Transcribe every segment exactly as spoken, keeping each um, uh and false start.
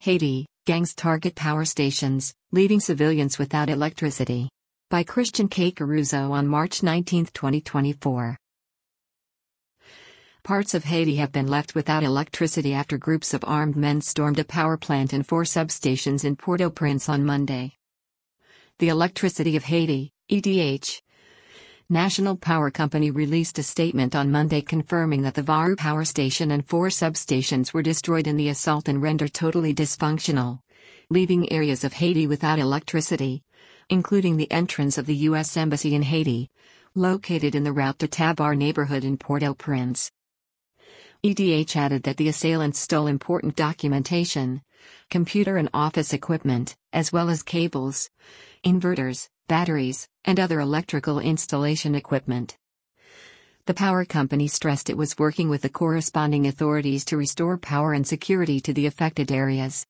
Haiti, gangs target power stations, leaving civilians without electricity. By Christian K. Caruso on March nineteenth, twenty twenty-four. Parts of Haiti have been left without electricity after groups of armed men stormed a power plant and four substations in Port-au-Prince on Monday. The Electricity of Haiti, E D H, National Power Company released a statement on Monday confirming that the Varu power station and four substations were destroyed in the assault and rendered totally dysfunctional, leaving areas of Haiti without electricity, including the entrance of the U S Embassy in Haiti, located in the Route de Tabar neighborhood in Port-au-Prince. E D H added that the assailants stole important documentation, computer and office equipment, as well as cables, inverters, batteries, and other electrical installation equipment. The power company stressed it was working with the corresponding authorities to restore power and security to the affected areas.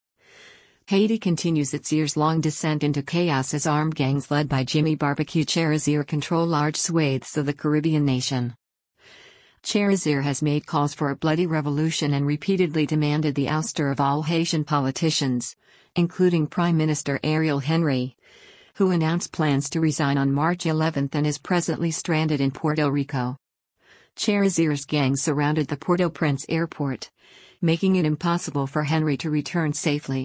Haiti continues its years-long descent into chaos as armed gangs led by Jimmy Barbecue Chérizier control large swathes of the Caribbean nation. Chérizier has made calls for a bloody revolution and repeatedly demanded the ouster of all Haitian politicians, including Prime Minister Ariel Henry, who announced plans to resign on March eleventh and is presently stranded in Puerto Rico. Chérezier's gang surrounded the Port-au-Prince airport, making it impossible for Henry to return safely.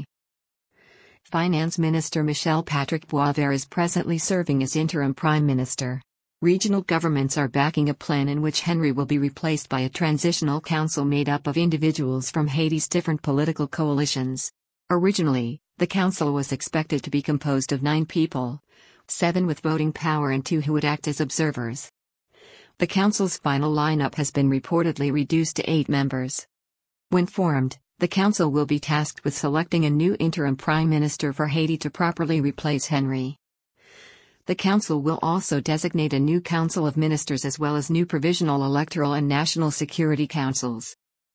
Finance Minister Michel Patrick Boisvert is presently serving as interim prime minister. Regional governments are backing a plan in which Henry will be replaced by a transitional council made up of individuals from Haiti's different political coalitions. Originally, the council was expected to be composed of nine people, seven with voting power and two who would act as observers. The council's final lineup has been reportedly reduced to eight members. When formed, the council will be tasked with selecting a new interim prime minister for Haiti to properly replace Henry. The council will also designate a new council of ministers as well as new provisional electoral and national security councils.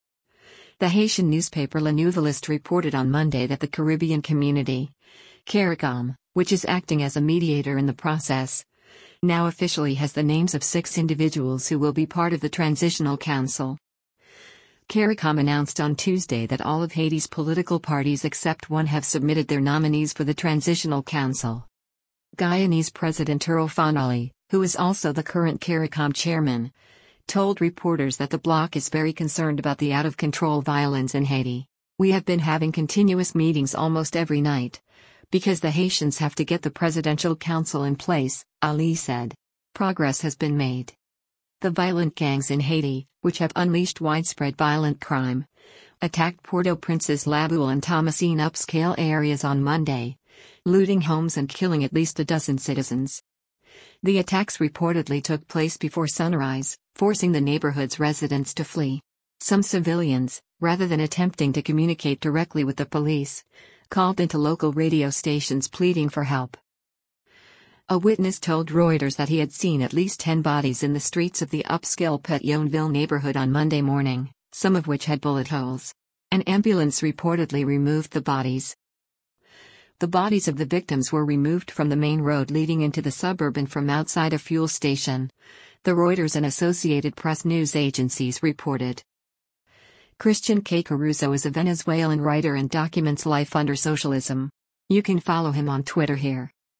The Haitian newspaper Le Nouvelliste reported on Monday that the Caribbean Community, CARICOM, which is acting as a mediator in the process, now officially has the names of six individuals who will be part of the Transitional Council. CARICOM announced on Tuesday that all of Haiti's political parties except one have submitted their nominees for the Transitional Council. Guyanese President Earl Fanali, who is also the current CARICOM chairman, told reporters that the bloc is very concerned about the out-of-control violence in Haiti. "We have been having continuous meetings almost every night, because the Haitians have to get the presidential council in place," Ali said. Progress has been made. The violent gangs in Haiti, which have unleashed widespread violent crime, attacked Port-au-Prince's La Boule and Thomasine upscale areas on Monday, looting homes and killing at least a dozen citizens. The attacks reportedly took place before sunrise, forcing the neighborhood's residents to flee. Some civilians, rather than attempting to communicate directly with the police, called into local radio stations pleading for help. A witness told Reuters that he had seen at least ten bodies in the streets of the upscale Pétionville neighborhood on Monday morning, some of which had bullet holes. An ambulance reportedly removed the bodies. The bodies of the victims were removed from the main road leading into the suburb and from outside a fuel station, the Reuters and Associated Press news agencies reported. Christian K. Caruso is a Venezuelan writer and documents life under socialism. You can follow him on Twitter here.